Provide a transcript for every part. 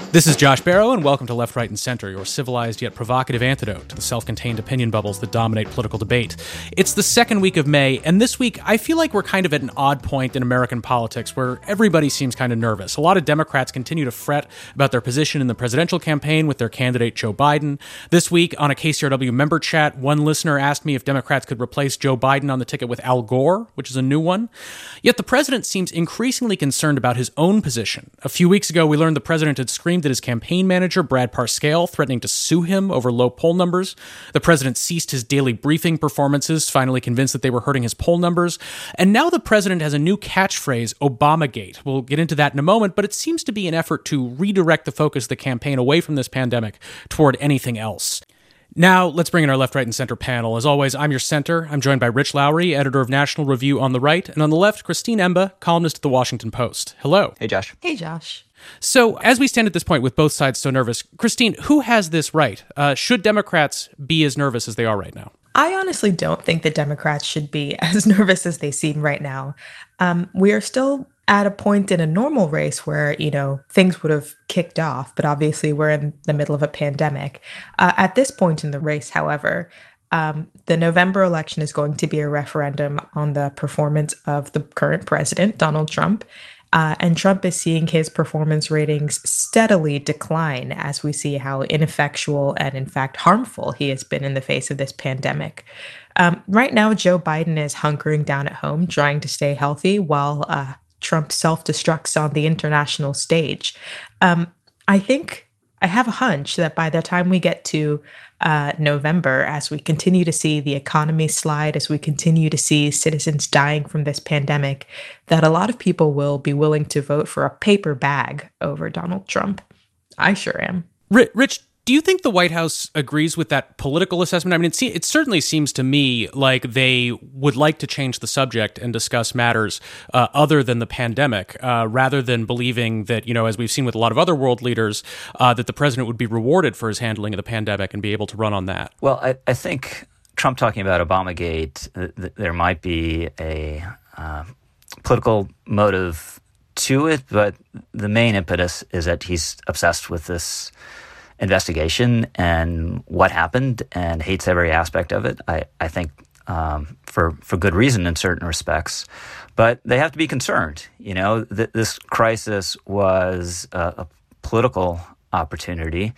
This is Josh Barrow, and welcome to Left, Right, and Center, your civilized yet provocative antidote to the self-contained opinion bubbles that dominate political debate. It's the second week of May, and this week I feel like we're kind of at an odd point in American politics where everybody seems kind of nervous. A lot of Democrats continue to fret about their position in the presidential campaign with their candidate Joe Biden. This week, on a KCRW member chat, one listener asked me if Democrats could replace Joe Biden on the ticket with Al Gore, which is a new one. Yet the president seems increasingly concerned about his own position. A few weeks ago, we learned the president had screamed at his campaign manager, Brad Parscale, threatening to sue him over low poll numbers. The president ceased his daily briefing performances, finally convinced that they were hurting his poll numbers. And now the president has a new catchphrase, Obamagate. We'll get into that in a moment, but it seems to be an effort to redirect the focus of the campaign away from this pandemic toward anything else. Now, let's bring in our Left, Right, and Center panel. As always, I'm your center. I'm joined by Rich Lowry, editor of National Review on the right, and on the left, Christine Emba, columnist at The Washington Post. Hello. Hey, Josh. Hey, Josh. So, as we stand at this point with both sides so nervous, Christine, who has this right? Should Democrats be as nervous as they are right now? I honestly don't think that Democrats should be as nervous as they seem right now. We are still at a point in a normal race where, things would have kicked off, but obviously we're in the middle of a pandemic. At this point in the race, however, the November election is going to be a referendum on the performance of the current president, Donald Trump. And Trump is seeing his performance ratings steadily decline as we see how ineffectual and, in fact, harmful he has been in the face of this pandemic. Right now, Joe Biden is hunkering down at home, trying to stay healthy while Trump self-destructs on the international stage. I think I have a hunch that by the time we get to November, as we continue to see the economy slide, as we continue to see citizens dying from this pandemic, that a lot of people will be willing to vote for a paper bag over Donald Trump. I sure am. Rich, do you think the White House agrees with that political assessment? I mean, it certainly seems to me like they would like to change the subject and discuss matters other than the pandemic, rather than believing that, as we've seen with a lot of other world leaders, that the president would be rewarded for his handling of the pandemic and be able to run on that. Well, I think Trump talking about Obamagate, there might be a political motive to it, but the main impetus is that he's obsessed with this investigation and what happened and hates every aspect of it. I think for good reason in certain respects, but they have to be concerned. This crisis was a political opportunity.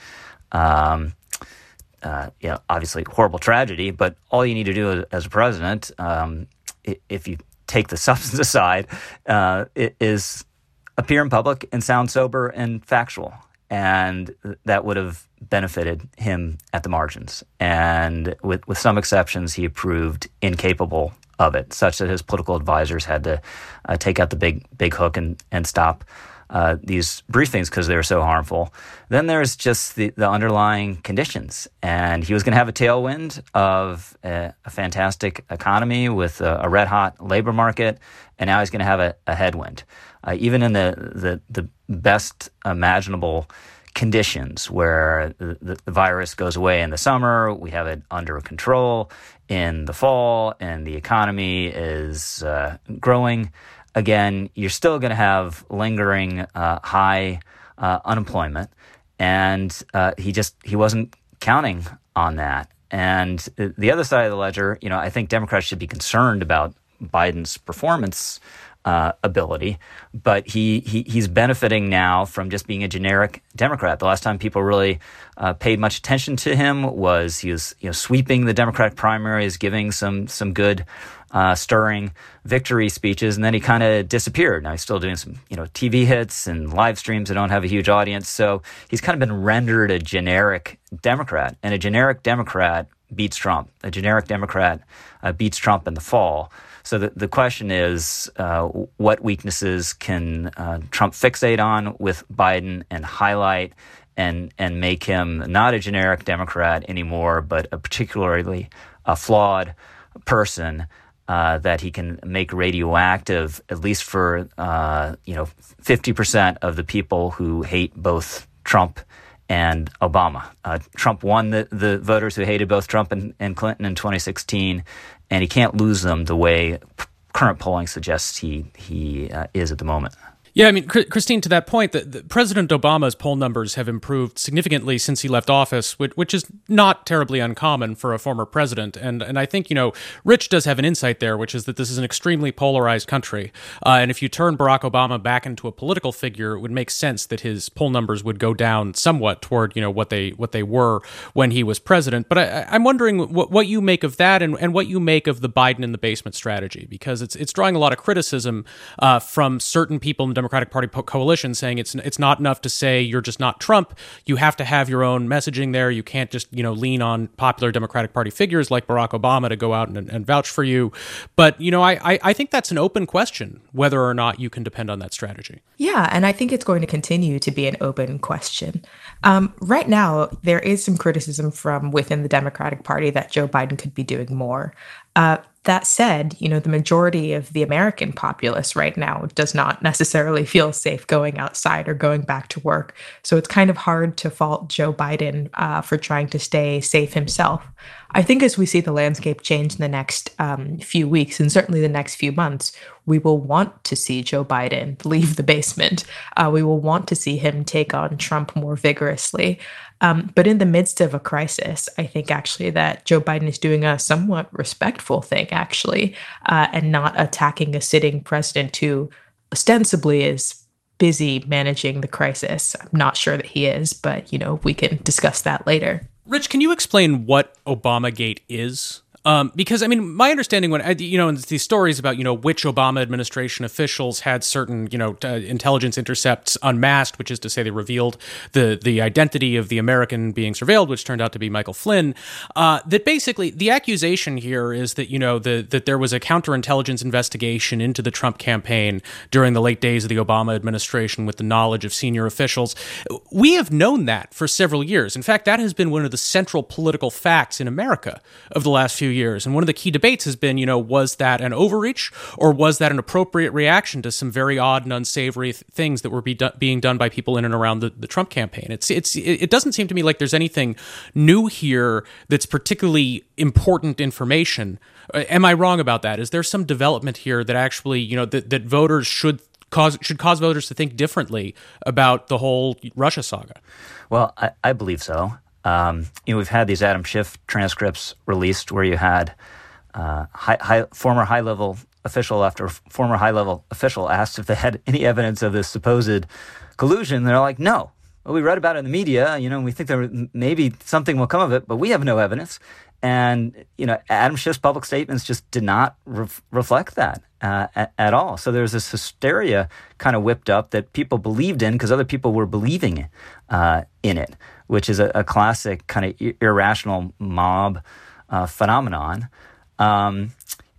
Obviously horrible tragedy, but all you need to do as a president, if you take the substance aside, is appear in public and sound sober and factual. And that would have benefited him at the margins. And with some exceptions, he proved incapable of it, such that his political advisors had to take out the big hook and stop these briefings because they were so harmful. Then there's just the underlying conditions. And he was going to have a tailwind of a fantastic economy with a red-hot labor market, and now he's going to have a headwind. Even in the best imaginable conditions where the virus goes away in the summer, we have it under control in the fall, and the economy is growing again, you're still going to have lingering high unemployment. And he wasn't counting on that. And the other side of the ledger, I think Democrats should be concerned about Biden's performance ability, but he's benefiting now from just being a generic Democrat. The last time people really paid much attention to him was he was sweeping the Democratic primaries, giving some good stirring victory speeches, and then he kind of disappeared. Now he's still doing some TV hits and live streams that don't have a huge audience, so he's kind of been rendered a generic Democrat, and a generic Democrat beats Trump. A generic Democrat beats Trump in the fall. So the question is, what weaknesses can Trump fixate on with Biden and highlight and make him not a generic Democrat anymore, but a particularly flawed person that he can make radioactive, at least for 50% of the people who hate both Trump and Obama. Trump won the voters who hated both Trump and Clinton in 2016, and he can't lose them the way current polling suggests he is at the moment. Yeah, I mean, Christine, to that point, President Obama's poll numbers have improved significantly since he left office, which is not terribly uncommon for a former president. And I think, Rich does have an insight there, which is that this is an extremely polarized country. And if you turn Barack Obama back into a political figure, it would make sense that his poll numbers would go down somewhat toward, what they were when he was president. But I'm wondering what you make of that and what you make of the Biden in the basement strategy, because it's drawing a lot of criticism from certain people in the Democratic Party coalition saying it's not enough to say you're just not Trump. You have to have your own messaging there. You can't just lean on popular Democratic Party figures like Barack Obama to go out and vouch for you. But I think that's an open question whether or not you can depend on that strategy. Yeah, and I think it's going to continue to be an open question. Right now, there is some criticism from within the Democratic Party that Joe Biden could be doing more. That said, the majority of the American populace right now does not necessarily feel safe going outside or going back to work. So it's kind of hard to fault Joe Biden for trying to stay safe himself. I think as we see the landscape change in the next few weeks, and certainly the next few months, we will want to see Joe Biden leave the basement. We will want to see him take on Trump more vigorously. But in the midst of a crisis, I think actually that Joe Biden is doing a somewhat respectful thing, actually, and not attacking a sitting president who ostensibly is busy managing the crisis. I'm not sure that he is, but, we can discuss that later. Rich, can you explain what Obamagate is? Because, my understanding when, in these stories about, which Obama administration officials had certain, intelligence intercepts unmasked, which is to say they revealed the identity of the American being surveilled, which turned out to be Michael Flynn, that basically the accusation here is that, that there was a counterintelligence investigation into the Trump campaign during the late days of the Obama administration with the knowledge of senior officials. We have known that for several years. In fact, that has been one of the central political facts in America of the last few years. And one of the key debates has been, was that an overreach or was that an appropriate reaction to some very odd and unsavory things that were being done by people in and around the Trump campaign? It doesn't seem to me like there's anything new here that's particularly important information. Am I wrong about that? Is there some development here that actually, that voters should cause voters to think differently about the whole Russia saga? Well, I believe so. We've had these Adam Schiff transcripts released where you had former high-level official after former high-level official asked if they had any evidence of this supposed collusion. They're like, no. Well, we read about it in the media, and we think there maybe something will come of it, but we have no evidence. And, Adam Schiff's public statements just did not reflect that at all. So there's this hysteria kind of whipped up that people believed in because other people were believing in it, which is a classic kind of irrational mob phenomenon. And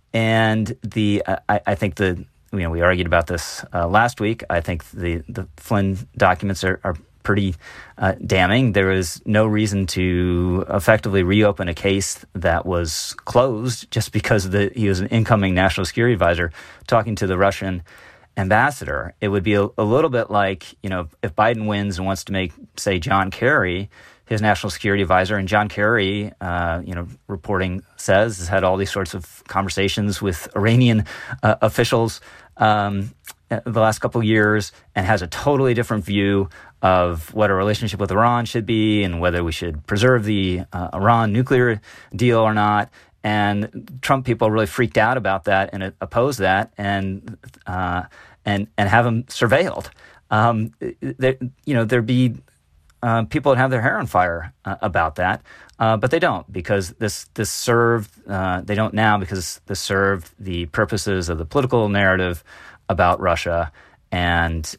I think we argued about this last week. I think the Flynn documents are pretty damning. There is no reason to effectively reopen a case that was closed just because he was an incoming national security advisor talking to the Russian ambassador. It would be a little bit like, if Biden wins and wants to make, say, John Kerry his national security advisor, and John Kerry, reporting says, has had all these sorts of conversations with Iranian officials the last couple of years and has a totally different view of what a relationship with Iran should be and whether we should preserve the Iran nuclear deal or not. And Trump people really freaked out about that and opposed that and have him surveilled. There'd be people that have their hair on fire about that, but they don't because this served. They don't now because this served the purposes of the political narrative about Russia, and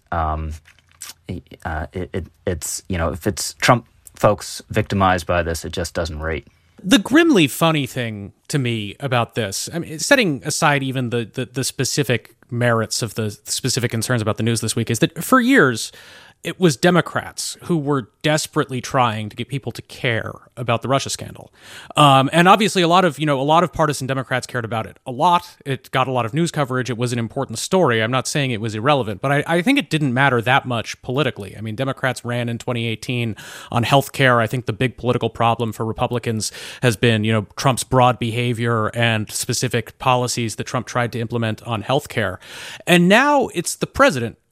it's if it's Trump folks victimized by this, it just doesn't rate. The grimly funny thing to me about this, setting aside even the specific merits of the specific concerns about the news this week, is that for years it was Democrats who were desperately trying to get people to care about the Russia scandal. And obviously a lot of partisan Democrats cared about it a lot. It got a lot of news coverage. It was an important story. I'm not saying it was irrelevant, but I think it didn't matter that much politically. Democrats ran in 2018 on healthcare. I think the big political problem for Republicans has been, Trump's broad behavior and specific policies that Trump tried to implement on healthcare. And now it's the president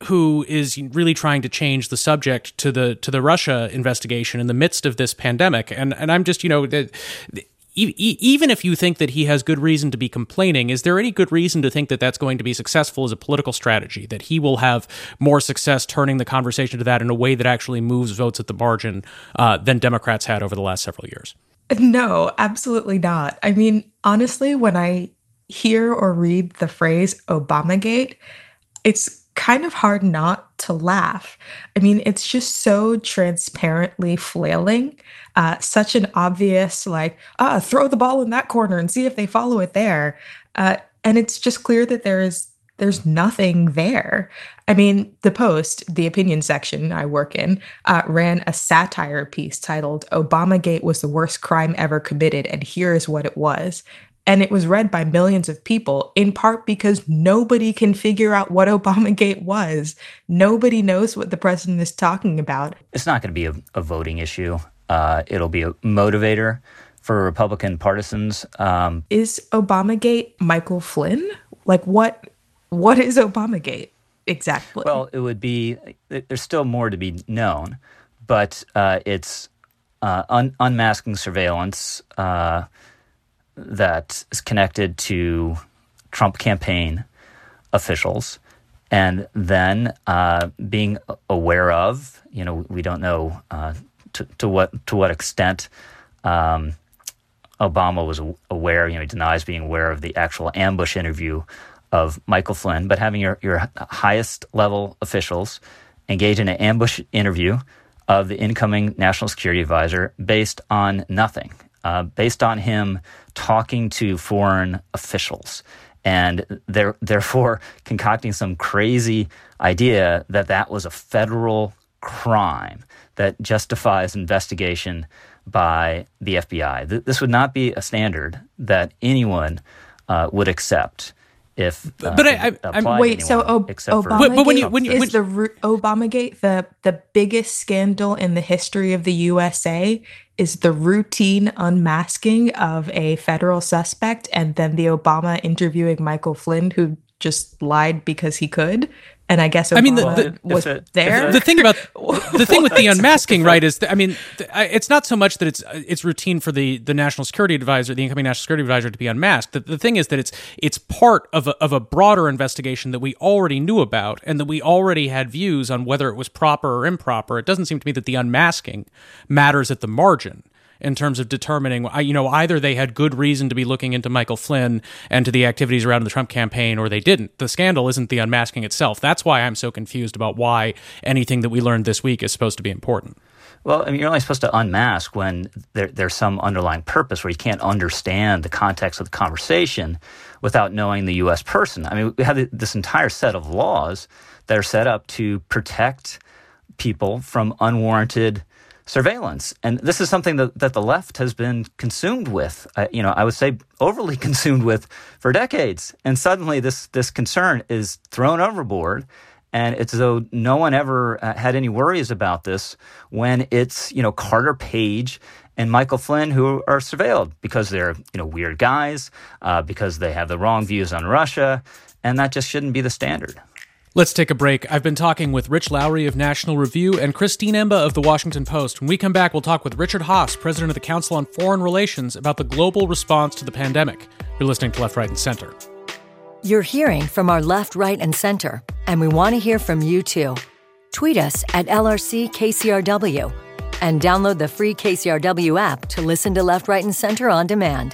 who is really trying to change the subject to the Russia investigation in the midst of this pandemic. And I'm just, even if you think that he has good reason to be complaining, is there any good reason to think that that's going to be successful as a political strategy, that he will have more success turning the conversation to that in a way that actually moves votes at the margin than Democrats had over the last several years? No, absolutely not. I mean, honestly, when I hear or read the phrase Obamagate, it's kind of hard not to laugh. I mean, it's just so transparently flailing, such an obvious, like, throw the ball in that corner and see if they follow it there. And it's just clear that there's nothing there. I mean, the Post, the opinion section I work in, ran a satire piece titled "Obamagate was the worst crime ever committed, and here's what it was." And it was read by millions of people, in part because nobody can figure out what Obamagate was. Nobody knows what the president is talking about. It's not going to be a voting issue. It'll be a motivator for Republican partisans. Is Obamagate Michael Flynn? Like, what is Obamagate exactly? Well, it would be, there's still more to be known, but it's unmasking surveillance that is connected to Trump campaign officials, and then being aware of, we don't know to what extent Obama was aware. He denies being aware of the actual ambush interview of Michael Flynn, but having your highest level officials engage in an ambush interview of the incoming national security advisor based on nothing. Based on him talking to foreign officials, and therefore concocting some crazy idea that was a federal crime that justifies investigation by the FBI. This would not be a standard that anyone would accept. If wait, so Obamagate is Obamagate the biggest scandal in the history of the USA? Is the routine unmasking of a federal suspect and then the Obama interviewing Michael Flynn, who just lied because he could? And I guess Obama was there. The thing with the unmasking, right, is it's not so much that it's routine for the national security advisor, the incoming national security advisor, to be unmasked. The thing is that it's part of a broader investigation that we already knew about and that we already had views on whether it was proper or improper. It doesn't seem to me that the unmasking matters at the margin in terms of determining, either they had good reason to be looking into Michael Flynn and to the activities around the Trump campaign, or they didn't. The scandal isn't the unmasking itself. That's why I'm so confused about why anything that we learned this week is supposed to be important. Well, you're only supposed to unmask when there's some underlying purpose where you can't understand the context of the conversation without knowing the U.S. person. We have this entire set of laws that are set up to protect people from unwarranted surveillance. And this is something that the left has been consumed with, I would say overly consumed with for decades. And suddenly this concern is thrown overboard. And it's as though no one ever had any worries about this when it's, Carter Page and Michael Flynn who are surveilled because they're, weird guys, because they have the wrong views on Russia. And that just shouldn't be the standard. Let's take a break. I've been talking with Rich Lowry of National Review and Christine Emba of The Washington Post. When we come back, we'll talk with Richard Haass, president of the Council on Foreign Relations, about the global response to the pandemic. You're listening to Left, Right, and Center. You're hearing from our left, right, and center, and we want to hear from you, too. Tweet us at LRCKCRW and download the free KCRW app to listen to Left, Right, and Center on demand.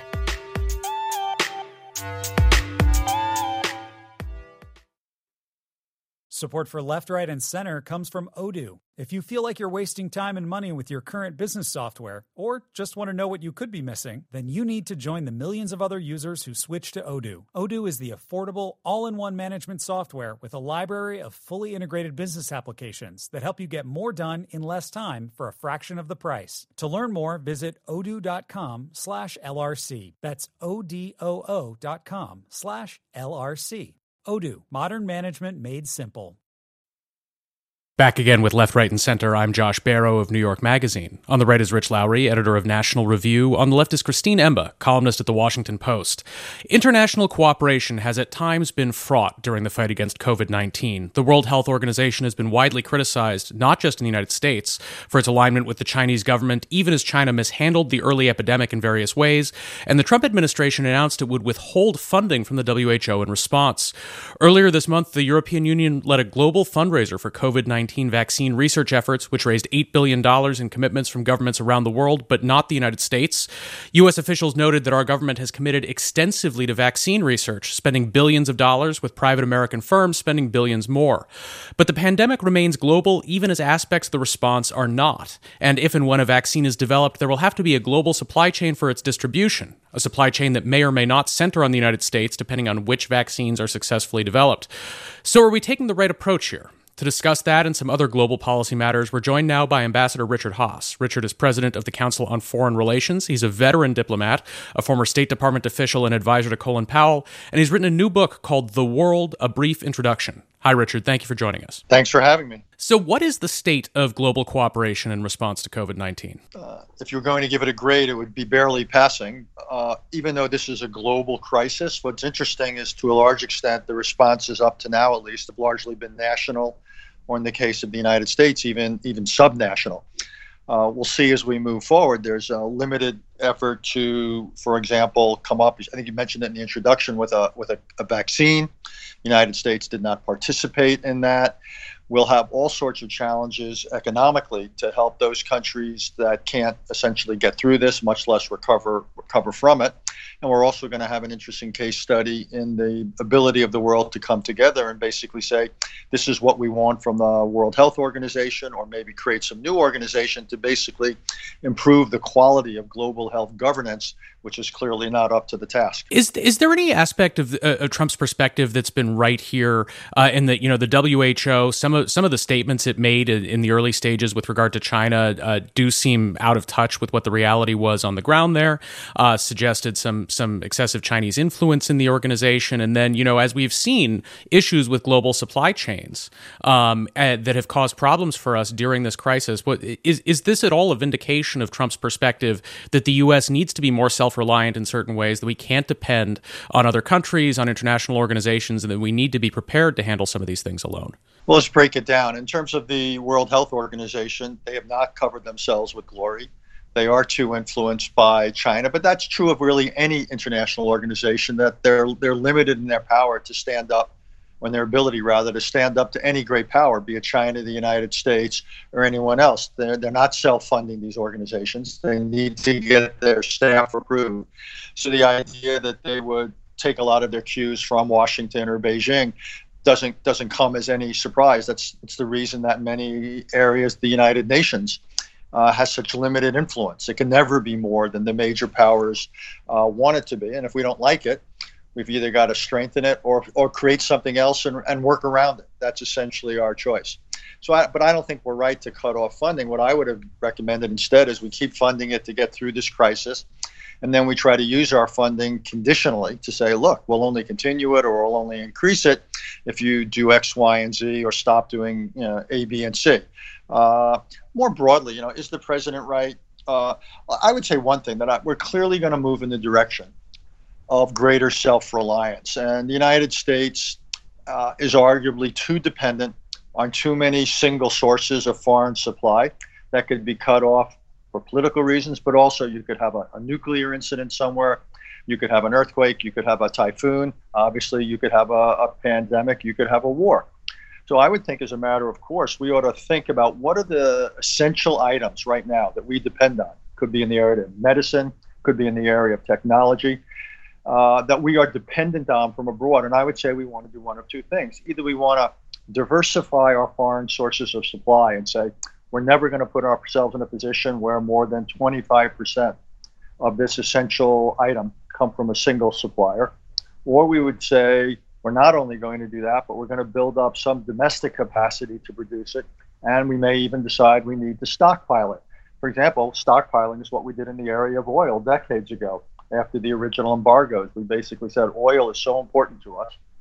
Support for Left, Right, and Center comes from Odoo. If you feel like you're wasting time and money with your current business software, or just want to know what you could be missing, then you need to join the millions of other users who switch to Odoo. Odoo is the affordable, all-in-one management software with a library of fully integrated business applications that help you get more done in less time for a fraction of the price. To learn more, visit odoo.com/LRC. That's ODOO.com/LRC. Odoo, modern management made simple. Back again with Left, Right, and Center. I'm Josh Barrow of New York Magazine. On the right is Rich Lowry, editor of National Review. On the left is Christine Emba, columnist at The Washington Post. International cooperation has at times been fraught during the fight against COVID-19. The World Health Organization has been widely criticized, not just in the United States, for its alignment with the Chinese government, even as China mishandled the early epidemic in various ways, and the Trump administration announced it would withhold funding from the WHO in response. Earlier this month, the European Union led a global fundraiser for COVID-19 vaccine research efforts, which raised $8 billion in commitments from governments around the world, but not the United States. U.S. officials noted that our government has committed extensively to vaccine research, spending billions of dollars, with private American firms spending billions more. But the pandemic remains global, even as aspects of the response are not. And if and when a vaccine is developed, there will have to be a global supply chain for its distribution, a supply chain that may or may not center on the United States, depending on which vaccines are successfully developed. So are we taking the right approach here? To discuss that and some other global policy matters, we're joined now by Ambassador Richard Haass. Richard is president of the Council on Foreign Relations. He's a veteran diplomat, a former State Department official and advisor to Colin Powell, and he's written a new book called The World, A Brief Introduction. Hi, Richard. Thank you for joining us. Thanks for having me. So what is the state of global cooperation in response to COVID-19? If you were going to give it a grade, it would be barely passing. Even though this is a global crisis, what's interesting is, to a large extent, the responses up to now, at least, have largely been national, or in the case of the United States, even subnational. We'll see as we move forward. There's a limited effort to, for example, come up, I think you mentioned it in the introduction, with a vaccine. The United States did not participate in that. We'll have all sorts of challenges economically to help those countries that can't essentially get through this, much less recover from it. And we're also going to have an interesting case study in the ability of the world to come together and basically say, this is what we want from the World Health Organization, or maybe create some new organization to basically improve the quality of global health governance, which is clearly not up to the task. Is there any aspect of Trump's perspective that's been right here in the the WHO? Some of the statements it made in the early stages with regard to China do seem out of touch with what the reality was on the ground there. Suggested some excessive Chinese influence in the organization, and then as we've seen, issues with global supply chains that have caused problems for us during this crisis. Is this at all a vindication of Trump's perspective that the U.S. needs to be more self-reliant in certain ways, that we can't depend on other countries, on international organizations, and that we need to be prepared to handle some of these things alone? Well, let's break it down. In terms of the World Health Organization, they have not covered themselves with glory. They are too influenced by China, but that's true of really any international organization, that they're limited in their power to stand up, or in their ability, rather, to stand up to any great power, be it China, the United States, or anyone else. They're not self-funding, these organizations. They need to get their staff approved. So the idea that they would take a lot of their cues from Washington or Beijing doesn't come as any surprise. It's the reason that many areas, the United Nations, has such limited influence. It can never be more than the major powers want it to be. And if we don't like it, we've either got to strengthen it or create something else and work around it. That's essentially our choice. But I don't think we're right to cut off funding. What I would have recommended instead is we keep funding it to get through this crisis. And then we try to use our funding conditionally to say, look, we'll only continue it, or we'll only increase it if you do X, Y, and Z, or stop doing A, B, and C. More broadly, is the president right? I would say one thing, that we're clearly going to move in the direction of greater self-reliance. And the United States is arguably too dependent on too many single sources of foreign supply that could be cut off for political reasons, but also you could have a nuclear incident somewhere, you could have an earthquake, you could have a typhoon, obviously you could have a pandemic, you could have a war. So I would think, as a matter of course, we ought to think about what are the essential items right now that we depend on. Could be in the area of medicine, could be in the area of technology, that we are dependent on from abroad. And I would say we want to do one of two things. Either we want to diversify our foreign sources of supply and say, we're never going to put ourselves in a position where more than 25% of this essential item come from a single supplier. Or we would say, we're not only going to do that, but we're going to build up some domestic capacity to produce it. And we may even decide we need to stockpile it. For example, stockpiling is what we did in the area of oil decades ago. After the original embargoes, we basically said oil is so important to us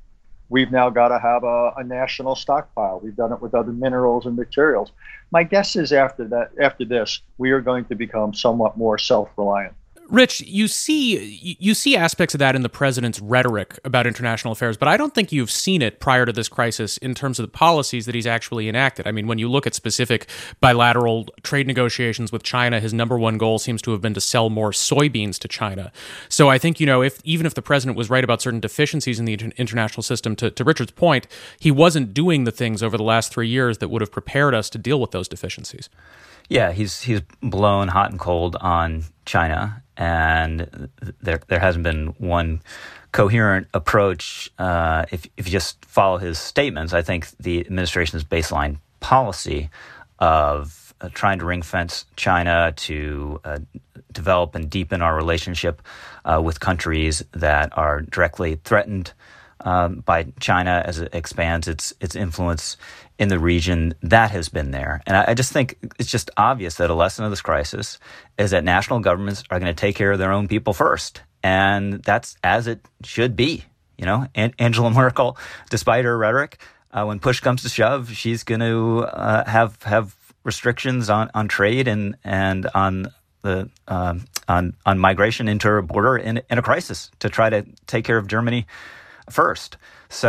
we've now got to have a national stockpile. We've done it with other minerals and materials. My guess is after this, we are going to become somewhat more self-reliant. Rich, you see aspects of that in the president's rhetoric about international affairs, but I don't think you've seen it prior to this crisis in terms of the policies that he's actually enacted. I mean, when you look at specific bilateral trade negotiations with China, his number one goal seems to have been to sell more soybeans to China. So I think, even if the president was right about certain deficiencies in the international system, to Richard's point, he wasn't doing the things over the last 3 years that would have prepared us to deal with those deficiencies. Yeah, he's blown hot and cold on China, and there hasn't been one coherent approach. If you just follow his statements, I think the administration's baseline policy of trying to ring-fence China to develop and deepen our relationship with countries that are directly threatened by China as it expands its influence in the region, that has been there. And I just think it's just obvious that a lesson of this crisis is that national governments are going to take care of their own people first. And that's as it should be. Angela Merkel, despite her rhetoric, when push comes to shove, she's going to have restrictions on trade and on the on migration into her border in a crisis to try to take care of Germany first.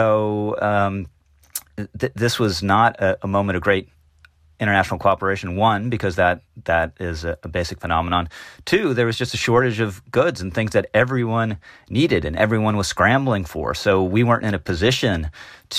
So this was not a moment of great international cooperation. One, because that is a basic phenomenon. Two, there was just a shortage of goods and things that everyone needed and everyone was scrambling for. So we weren't in a position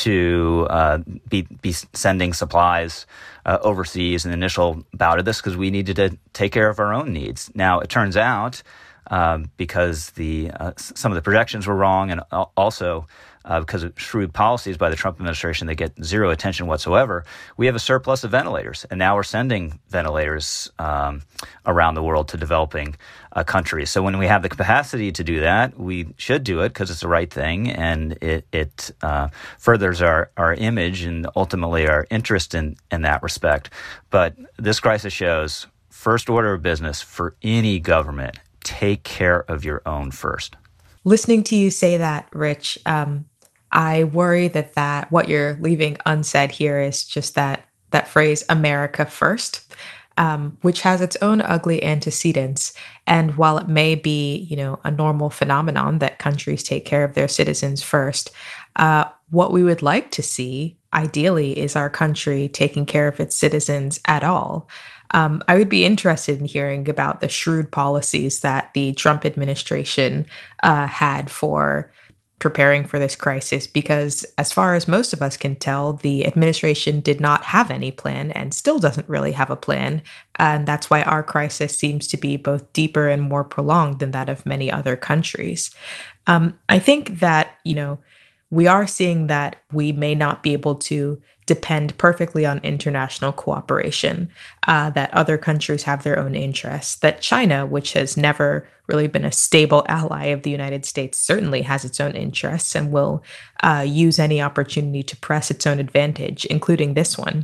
to be sending supplies overseas in the initial bout of this because we needed to take care of our own needs. Now, it turns out because some of the projections were wrong, and also because of shrewd policies by the Trump administration that get zero attention whatsoever, we have a surplus of ventilators. And now we're sending ventilators around the world to developing countries. So when we have the capacity to do that, we should do it because it's the right thing, and it furthers our image and ultimately our interest in that respect. But this crisis shows first order of business for any government: take care of your own first. Listening to you say that, Rich, I worry that what you're leaving unsaid here is just that phrase, America first, which has its own ugly antecedents. And while it may be, a normal phenomenon that countries take care of their citizens first, what we would like to see, ideally, is our country taking care of its citizens at all. I would be interested in hearing about the shrewd policies that the Trump administration had for preparing for this crisis, because as far as most of us can tell, the administration did not have any plan and still doesn't really have a plan. And that's why our crisis seems to be both deeper and more prolonged than that of many other countries. I think that, we are seeing that we may not be able to depend perfectly on international cooperation, that other countries have their own interests, that China, which has never really been a stable ally of the United States, certainly has its own interests and will use any opportunity to press its own advantage, including this one.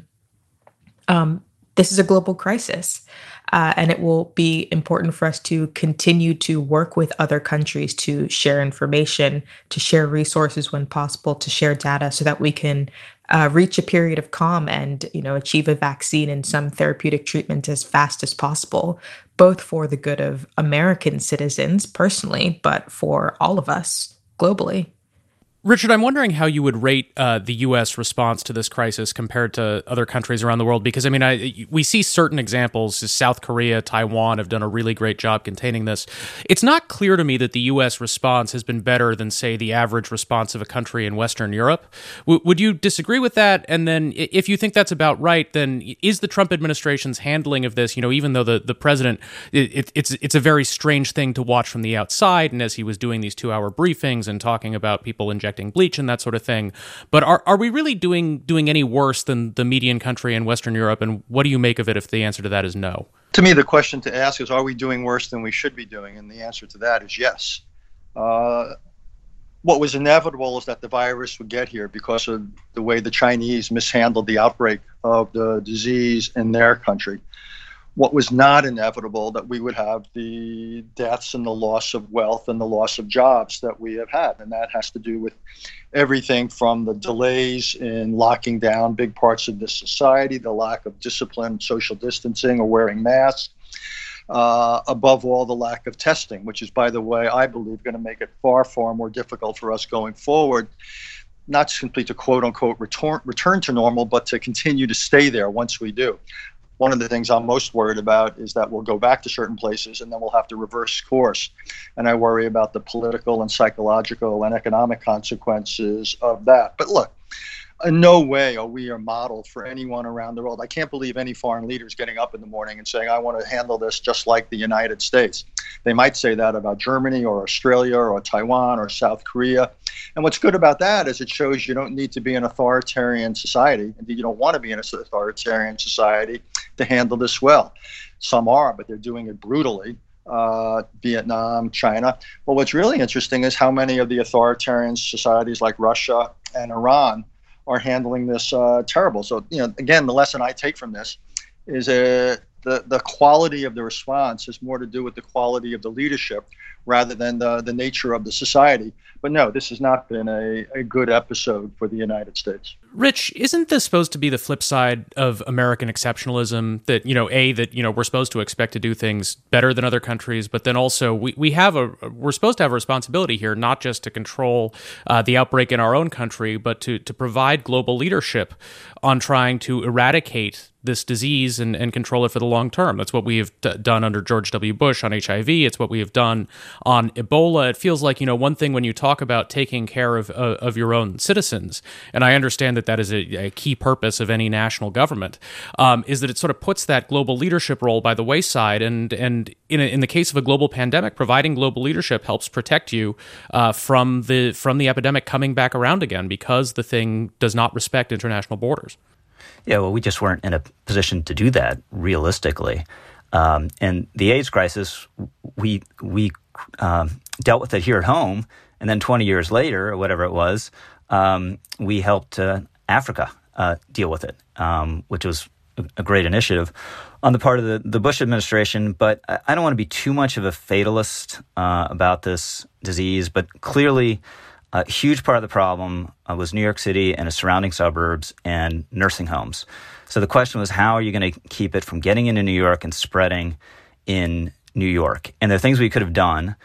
This is a global crisis, and it will be important for us to continue to work with other countries to share information, to share resources when possible, to share data so that we can reach a period of calm and, achieve a vaccine and some therapeutic treatment as fast as possible, both for the good of American citizens personally, but for all of us globally. Richard, I'm wondering how you would rate the U.S. response to this crisis compared to other countries around the world, because, we see certain examples. South Korea, Taiwan have done a really great job containing this. It's not clear to me that the U.S. response has been better than, say, the average response of a country in Western Europe. Would you disagree with that? And then if you think that's about right, then is the Trump administration's handling of this, even though the president, it's a very strange thing to watch from the outside, and as he was doing these 2-hour briefings and talking about people injecting bleach and that sort of thing. But are we really doing any worse than the median country in Western Europe? And what do you make of it if the answer to that is no? To me, the question to ask is, are we doing worse than we should be doing? And the answer to that is yes. What was inevitable is that the virus would get here because of the way the Chinese mishandled the outbreak of the disease in their country. what was not inevitable, that we would have the deaths and the loss of wealth and the loss of jobs that we have had. And that has to do with everything from the delays in locking down big parts of this society, the lack of discipline, social distancing, or wearing masks. Above all, the lack of testing, which is, by the way, I believe going to make it far, far more difficult for us going forward, not simply to quote unquote return to normal, but to continue to stay there once we do. One of the things I'm most worried about is that we'll go back to certain places and then we'll have to reverse course. And I worry about the political and psychological and economic consequences of that. But look, in no way are we a model for anyone around the world. I can't believe any foreign leader is getting up in the morning and saying, I want to handle this just like the United States. They might say that about Germany or Australia or Taiwan or South Korea. And what's good about that is it shows you don't need to be an authoritarian society. Indeed, you don't want to be in an authoritarian society to handle this well. Some are, but they're doing it brutally. Vietnam, China. Well, what's really interesting is how many of the authoritarian societies like Russia and Iran are handling this terrible. So, again, the lesson I take from this is the quality of the response has more to do with the quality of the leadership rather than the nature of the society. But no, this has not been a good episode for the United States. Rich, isn't this supposed to be the flip side of American exceptionalism? That, we're supposed to expect to do things better than other countries, but then also we're supposed to have a responsibility here, not just to control the outbreak in our own country, but to provide global leadership on trying to eradicate this disease and control it for the long term. That's what we have done under George W. Bush on HIV. It's what we have done on Ebola. It feels like, one thing when you talk about taking care of your own citizens, and I understand that is a key purpose of any national government, is that it sort of puts that global leadership role by the wayside. And in the case of a global pandemic, providing global leadership helps protect you from the epidemic coming back around again, because the thing does not respect international borders. Yeah, well, we just weren't in a position to do that realistically. And the AIDS crisis, we dealt with it here at home, and then 20 years later, or whatever it was, we helped Africa deal with it, which was a great initiative on the part of the Bush administration. But I don't want to be too much of a fatalist about this disease, but clearly a huge part of the problem was New York City and its surrounding suburbs and nursing homes. So the question was, how are you going to keep it from getting into New York and spreading in New York? And there are things we could have done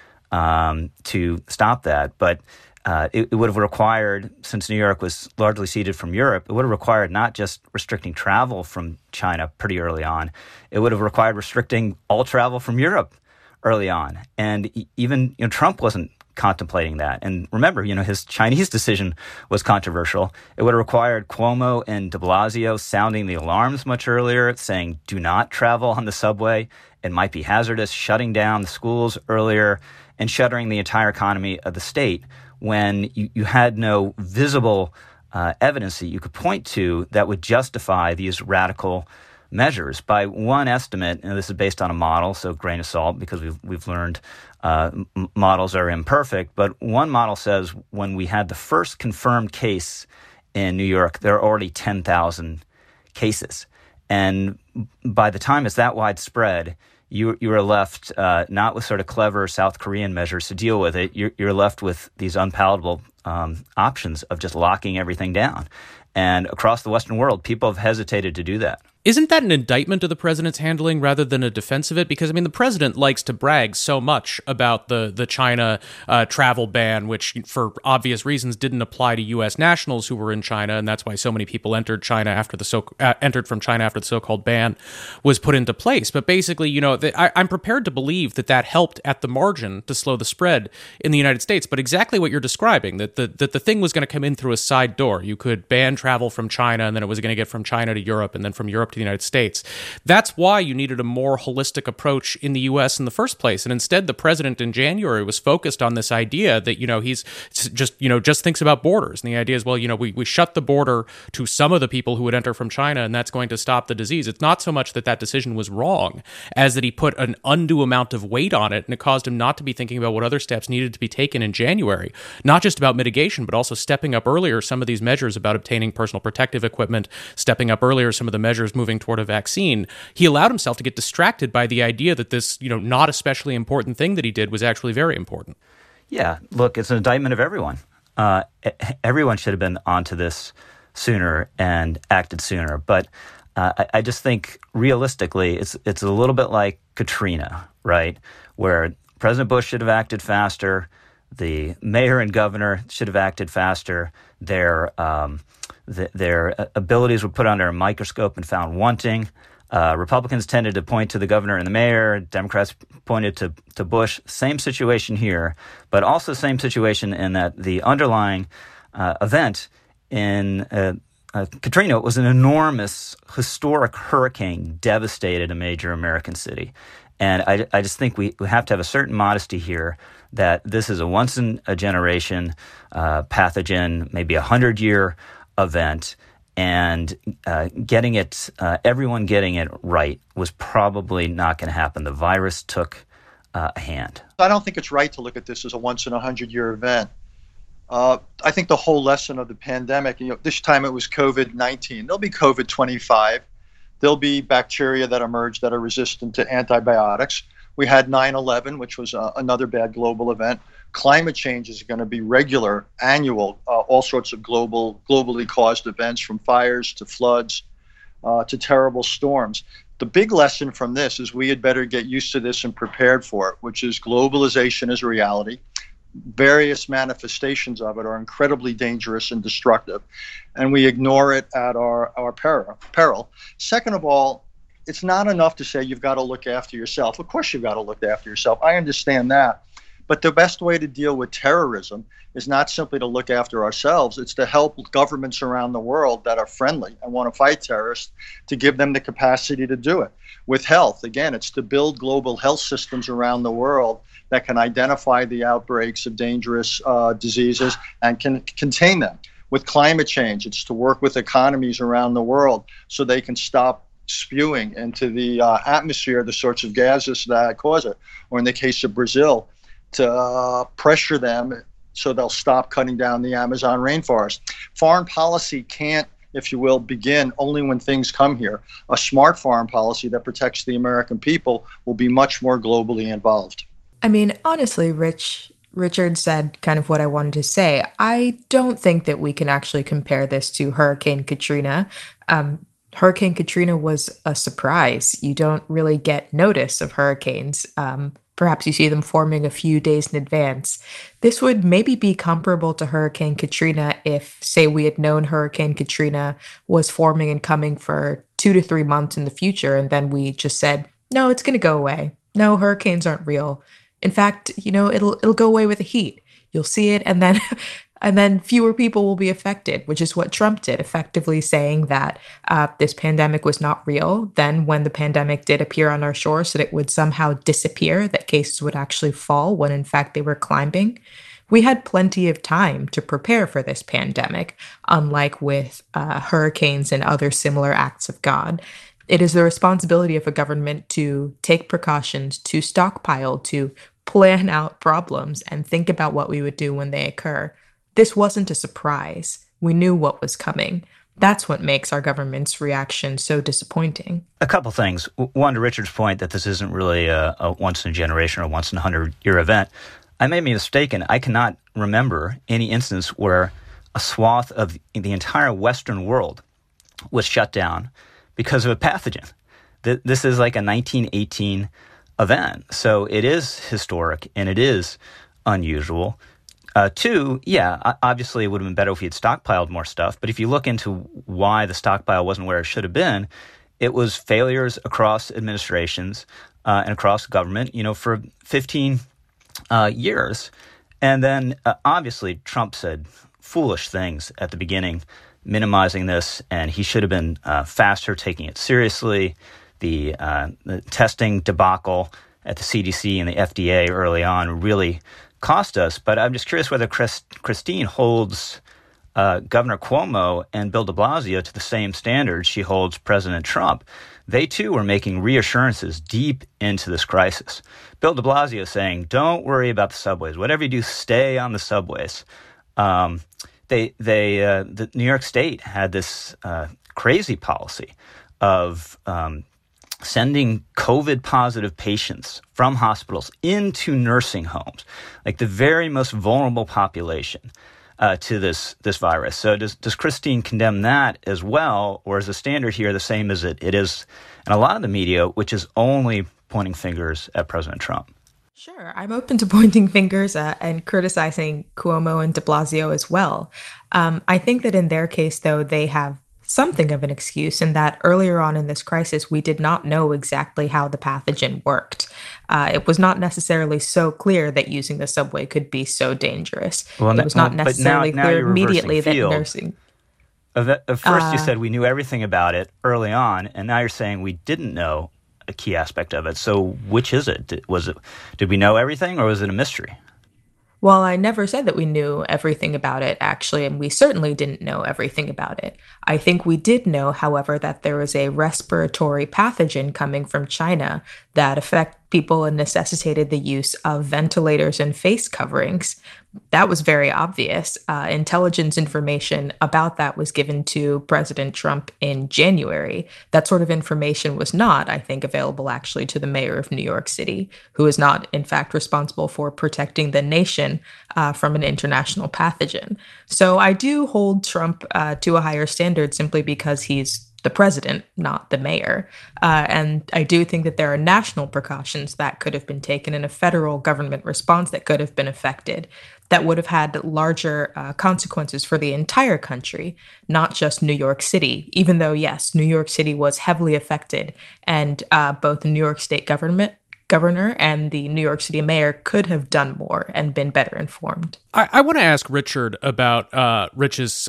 to stop that, but it would have required, since New York was largely seeded from Europe, it would have required not just restricting travel from China pretty early on, it would have required restricting all travel from Europe early on. And even Trump wasn't contemplating that. And remember, his Chinese decision was controversial. It would have required Cuomo and de Blasio sounding the alarms much earlier, saying, do not travel on the subway. It might be hazardous, shutting down the schools earlier and shuttering the entire economy of the state when you had no visible evidence that you could point to that would justify these radical measures. By one estimate, and this is based on a model, so grain of salt, because we've learned models are imperfect, but one model says when we had the first confirmed case in New York, there are already 10,000 cases. And by the time it's that widespread, you are left not with sort of clever South Korean measures to deal with it. You're left with these unpalatable options of just locking everything down. And across the Western world, people have hesitated to do that. Isn't that an indictment of the president's handling rather than a defense of it? Because, the president likes to brag so much about the China travel ban, which for obvious reasons didn't apply to U.S. nationals who were in China, and that's why so many people entered from China after the so-called ban was put into place. But basically, I'm prepared to believe that helped at the margin to slow the spread in the United States. But exactly what you're describing, that the thing was going to come in through a side door. You could ban travel from China, and then it was going to get from China to Europe, and then from Europe to the United States. That's why you needed a more holistic approach in the U.S. in the first place. And instead, the president in January was focused on this idea that, he's just thinks about borders. And the idea is, well, we shut the border to some of the people who would enter from China, and that's going to stop the disease. It's not so much that decision was wrong as that he put an undue amount of weight on it, and it caused him not to be thinking about what other steps needed to be taken in January, not just about mitigation, but also stepping up earlier some of these measures about obtaining personal protective equipment, stepping up earlier some of the measures moving toward a vaccine, he allowed himself to get distracted by the idea that this, not especially important thing that he did was actually very important. Yeah, look, it's an indictment of everyone. Everyone should have been onto this sooner and acted sooner. But I just think realistically, it's a little bit like Katrina, right? Where President Bush should have acted faster. The mayor and governor should have acted faster. Their abilities were put under a microscope and found wanting. Republicans tended to point to the governor and the mayor. Democrats pointed to Bush. Same situation here, but also same situation in that the underlying event in Katrina was an enormous, historic hurricane, devastated a major American city. And I just think we have to have a certain modesty here that this is a once-in-a-generation pathogen, maybe 100-year event, and everyone getting it right was probably not going to happen. The virus took a hand. I don't think it's right to look at this as a once-in-a-100-year event. I think the whole lesson of the pandemic, this time it was COVID-19. There'll be COVID-25. There'll be bacteria that emerge that are resistant to antibiotics. We had 9/11, which was another bad global event. Climate change is going to be regular, annual, all sorts of globally caused events, from fires to floods to terrible storms. The big lesson from this is we had better get used to this and prepared for it, which is globalization is a reality. Various manifestations of it are incredibly dangerous and destructive, and we ignore it at our peril. Second of all, it's not enough to say you've got to look after yourself. Of course you've got to look after yourself. I understand that. But the best way to deal with terrorism is not simply to look after ourselves. It's to help governments around the world that are friendly and want to fight terrorists, to give them the capacity to do it. With health, again, it's to build global health systems around the world that can identify the outbreaks of dangerous diseases and can contain them. With climate change, it's to work with economies around the world so they can stop spewing into the atmosphere the sorts of gases that cause it. Or in the case of Brazil, to pressure them so they'll stop cutting down the Amazon rainforest. Foreign policy can't, if you will, begin only when things come here. A smart foreign policy that protects the American people will be much more globally involved. I mean, honestly, Richard said kind of what I wanted to say. I don't think that we can actually compare this to Hurricane Katrina. Hurricane Katrina was a surprise. You don't really get notice of hurricanes. Perhaps you see them forming a few days in advance. This would maybe be comparable to Hurricane Katrina if, say, we had known Hurricane Katrina was forming and coming for 2 to 3 months in the future, and then we just said, no, it's going to go away. No, hurricanes aren't real. In fact, it'll go away with the heat. You'll see it, and then fewer people will be affected, which is what Trump did, effectively saying that this pandemic was not real. Then when the pandemic did appear on our shores, that it would somehow disappear, that cases would actually fall when in fact they were climbing. We had plenty of time to prepare for this pandemic, unlike with hurricanes and other similar acts of God. It is the responsibility of a government to take precautions, to stockpile, to plan out problems, and think about what we would do when they occur. This wasn't a surprise. We knew what was coming. That's what makes our government's reaction so disappointing. A couple things. One, to Richard's point that this isn't really a once-in-a-generation or once-in-a-100-year event. I may be mistaken. I cannot remember any instance where a swath of the entire Western world was shut down because of a pathogen. This is like a 1918 event. So it is historic and it is unusual. Two, obviously it would have been better if he had stockpiled more stuff. But if you look into why the stockpile wasn't where it should have been, it was failures across administrations and across government, for 15 years. And then obviously Trump said foolish things at the beginning, minimizing this, and he should have been faster, taking it seriously. The testing debacle at the CDC and the FDA early on really cost us. But I'm just curious whether Christine holds Governor Cuomo and Bill de Blasio to the same standards she holds President Trump. They, too, were making reassurances deep into this crisis. Bill de Blasio saying, don't worry about the subways. Whatever you do, stay on the subways. The New York State had this crazy policy of sending COVID-positive patients from hospitals into nursing homes, like the very most vulnerable population to this virus. So does Christine condemn that as well, or is the standard here the same as it is in a lot of the media, which is only pointing fingers at President Trump? Sure. I'm open to pointing fingers and criticizing Cuomo and de Blasio as well. I think that in their case, though, they have something of an excuse in that earlier on in this crisis, we did not know exactly how the pathogen worked. It was not necessarily so clear that using the subway could be so dangerous. It was not necessarily clear immediately that nursing... At first you said we knew everything about it early on, and now you're saying we didn't know a key aspect of it. So which is it? Did we know everything, or was it a mystery? Well, I never said that we knew everything about it, actually, and we certainly didn't know everything about it. I think we did know, however, that there was a respiratory pathogen coming from China that affected people and necessitated the use of ventilators and face coverings. That was very obvious. Intelligence information about that was given to President Trump in January. That sort of information was not, I think, available actually to the mayor of New York City, who is not, in fact, responsible for protecting the nation from an international pathogen. So I do hold Trump to a higher standard simply because he's the president, not the mayor. And I do think that there are national precautions that could have been taken and a federal government response that could have been effected that would have had larger consequences for the entire country, not just New York City, even though, yes, New York City was heavily affected, and both the New York State governor and the New York City mayor could have done more and been better informed. I want to ask Richard about Rich's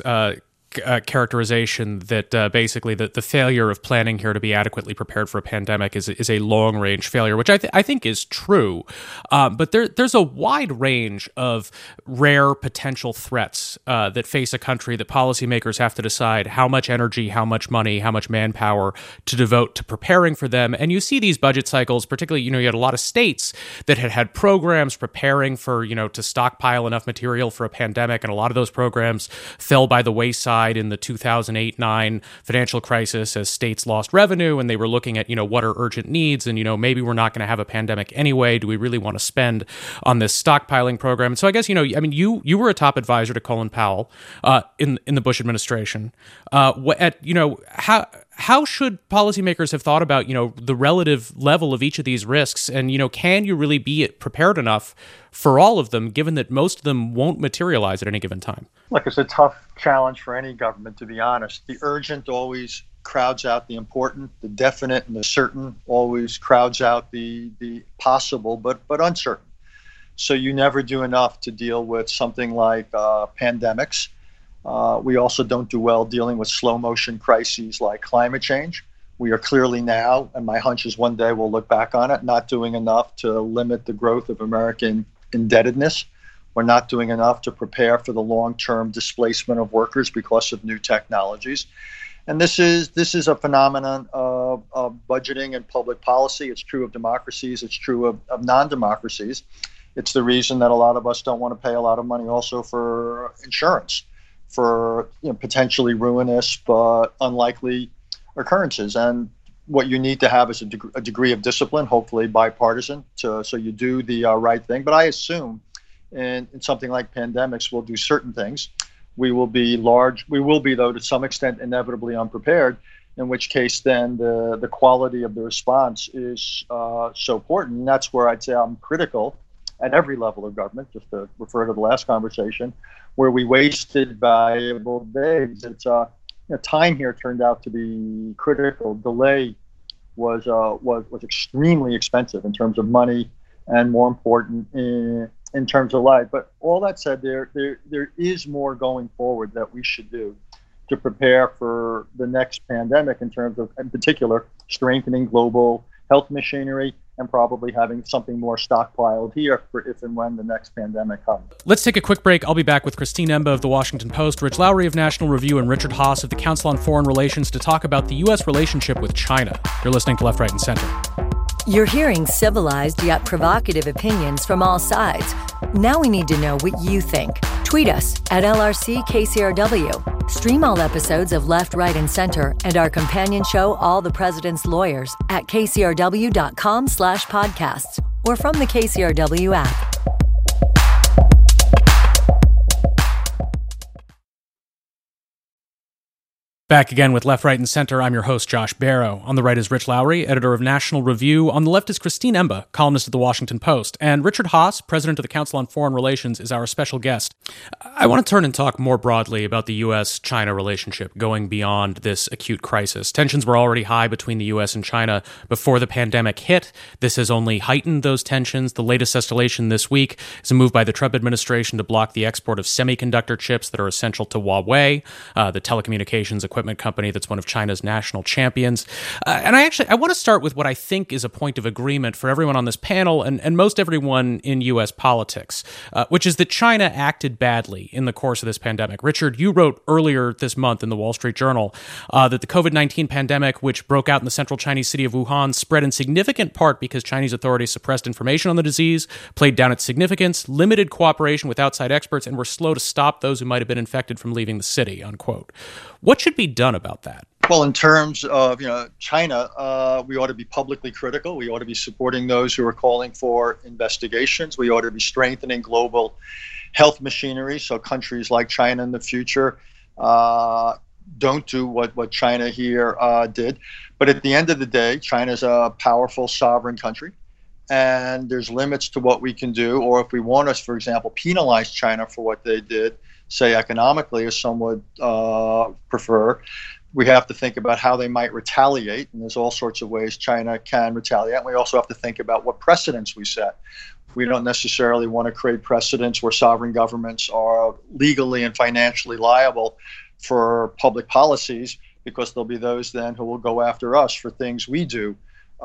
characterization that basically the failure of planning here to be adequately prepared for a pandemic is a long-range failure, which I think is true. But there's a wide range of rare potential threats that face a country that policymakers have to decide how much energy, how much money, how much manpower to devote to preparing for them. And you see these budget cycles, particularly, you had a lot of states that had programs preparing for, to stockpile enough material for a pandemic. And a lot of those programs fell by the wayside in the 2008-9 financial crisis as states lost revenue and they were looking at, what are urgent needs and, maybe we're not going to have a pandemic anyway. Do we really want to spend on this stockpiling program? And so I guess, you were a top advisor to Colin Powell in the Bush administration. How should policymakers have thought about, the relative level of each of these risks? And, can you really be prepared enough for all of them, given that most of them won't materialize at any given time? Look, it's a tough challenge for any government, to be honest. The urgent always crowds out the important. The definite and the certain always crowds out the possible, but uncertain. So you never do enough to deal with something like pandemics. We also don't do well dealing with slow motion crises like climate change. We are clearly now, and my hunch is one day we'll look back on it, not doing enough to limit the growth of American indebtedness. We're not doing enough to prepare for the long-term displacement of workers because of new technologies. And this is a phenomenon of budgeting and public policy. It's true of democracies. It's true of non-democracies. It's the reason that a lot of us don't want to pay a lot of money also for insurance, for potentially ruinous but unlikely occurrences. And what you need to have is a degree of discipline, hopefully bipartisan, so you do the right thing. But I assume in something like pandemics, we'll do certain things. We will be, though, to some extent, inevitably unprepared, in which case then the quality of the response is so important. And that's where I'd say I'm critical at every level of government, just to refer to the last conversation, where we wasted valuable days. It's time here turned out to be critical. Delay was extremely expensive in terms of money, and more important in terms of life. But all that said, there is more going forward that we should do to prepare for the next pandemic in terms of, in particular, strengthening global health machinery and probably having something more stockpiled here for if and when the next pandemic comes. Let's take a quick break. I'll be back with Christine Emba of The Washington Post, Rich Lowry of National Review, and Richard Haass of the Council on Foreign Relations to talk about the U.S. relationship with China. You're listening to Left, Right, and Center. You're hearing civilized yet provocative opinions from all sides. Now we need to know what you think. Tweet us at LRCKCRW Stream all episodes of Left, Right, and Center and our companion show, All the President's Lawyers, at kcrw.com/podcasts or from the KCRW app. Back again with Left, Right, and Center. I'm your host, Josh Barrow. On the right is Rich Lowry, editor of National Review. On the left is Christine Emba, columnist at The Washington Post. And Richard Haass, president of the Council on Foreign Relations, is our special guest. I want to turn and talk more broadly about the U.S.-China relationship going beyond this acute crisis. Tensions were already high between the U.S. and China before the pandemic hit. This has only heightened those tensions. The latest escalation this week is a move by the Trump administration to block the export of semiconductor chips that are essential to Huawei, the telecommunications equipment company that's one of China's national champions. And I want to start with what I think is a point of agreement for everyone on this panel and most everyone in U.S. politics, which is that China acted badly in the course of this pandemic. Richard, you wrote earlier this month in the Wall Street Journal that the COVID-19 pandemic, which broke out in the central Chinese city of Wuhan, spread in significant part because Chinese authorities suppressed information on the disease, played down its significance, limited cooperation with outside experts, and were slow to stop those who might have been infected from leaving the city, unquote. What should be done about that? Well, in terms of China, we ought to be publicly critical. We ought to be supporting those who are calling for investigations. We ought to be strengthening global health machinery so countries like China in the future don't do what China here did. But at the end of the day, China's a powerful sovereign country, and there's limits to what we can do. Or if we want to, for example, penalize China for what they did, say economically, as some would prefer, we have to think about how they might retaliate. And there's all sorts of ways China can retaliate. And we also have to think about what precedents we set. We don't necessarily want to create precedents where sovereign governments are legally and financially liable for public policies, because there'll be those then who will go after us for things we do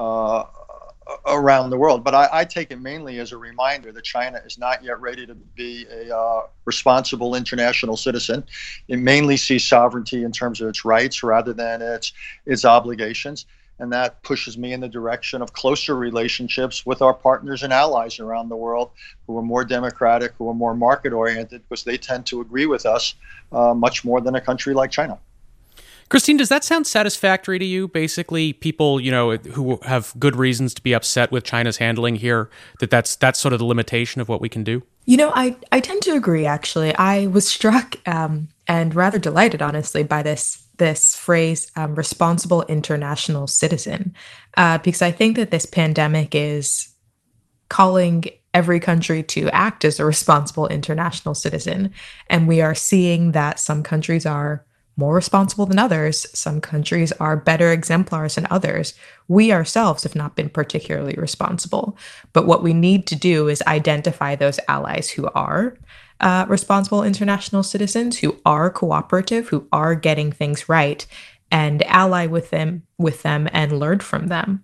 around the world. But I take it mainly as a reminder that China is not yet ready to be a responsible international citizen. It mainly sees sovereignty in terms of its rights rather than its obligations. And that pushes me in the direction of closer relationships with our partners and allies around the world who are more democratic, who are more market-oriented, because they tend to agree with us much more than a country like China. Christine, does that sound satisfactory to you? Basically, people, who have good reasons to be upset with China's handling here, that's sort of the limitation of what we can do? I tend to agree, actually. I was struck and rather delighted, honestly, by this phrase, responsible international citizen, because I think that this pandemic is calling every country to act as a responsible international citizen. And we are seeing that some countries are more responsible than others. Some countries are better exemplars than others. We ourselves have not been particularly responsible. But what we need to do is identify those allies who are responsible international citizens, who are cooperative, who are getting things right, and ally with them and learn from them.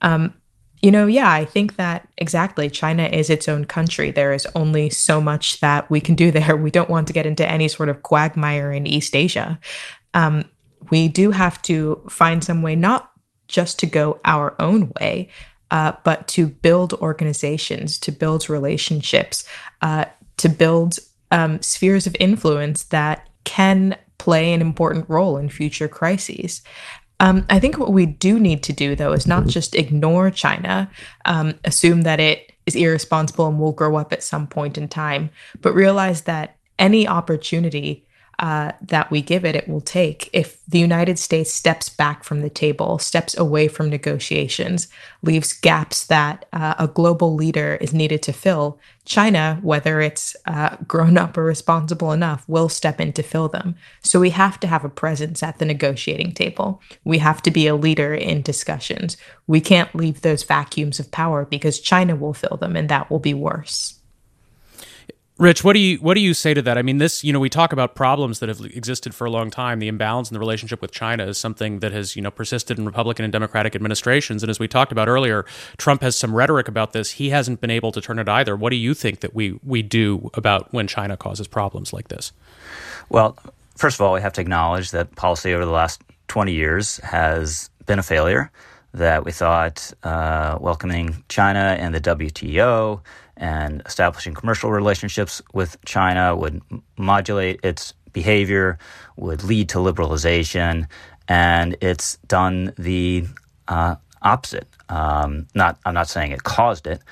I think that exactly. China is its own country. There is only so much that we can do there. We don't want to get into any sort of quagmire in East Asia. We do have to find some way, not just to go our own way, but to build organizations, to build relationships, to build spheres of influence that can play an important role in future crises. I think what we do need to do, though, is not just ignore China, assume that it is irresponsible and will grow up at some point in time, but realize that any opportunity that we give it, it will take. If the United States steps back from the table, steps away from negotiations, leaves gaps that a global leader is needed to fill, China, whether it's grown up or responsible enough, will step in to fill them. So we have to have a presence at the negotiating table. We have to be a leader in discussions. We can't leave those vacuums of power because China will fill them, and that will be worse. Rich, what do you say to that? I mean, this, we talk about problems that have existed for a long time. The imbalance in the relationship with China is something that has, persisted in Republican and Democratic administrations. And as we talked about earlier, Trump has some rhetoric about this. He hasn't been able to turn it either. What do you think that we do about when China causes problems like this? Well, first of all, we have to acknowledge that policy over the last 20 years has been a failure, that we thought welcoming China and the WTO and establishing commercial relationships with China would modulate its behavior, would lead to liberalization, and it's done the opposite. I'm not saying it caused it,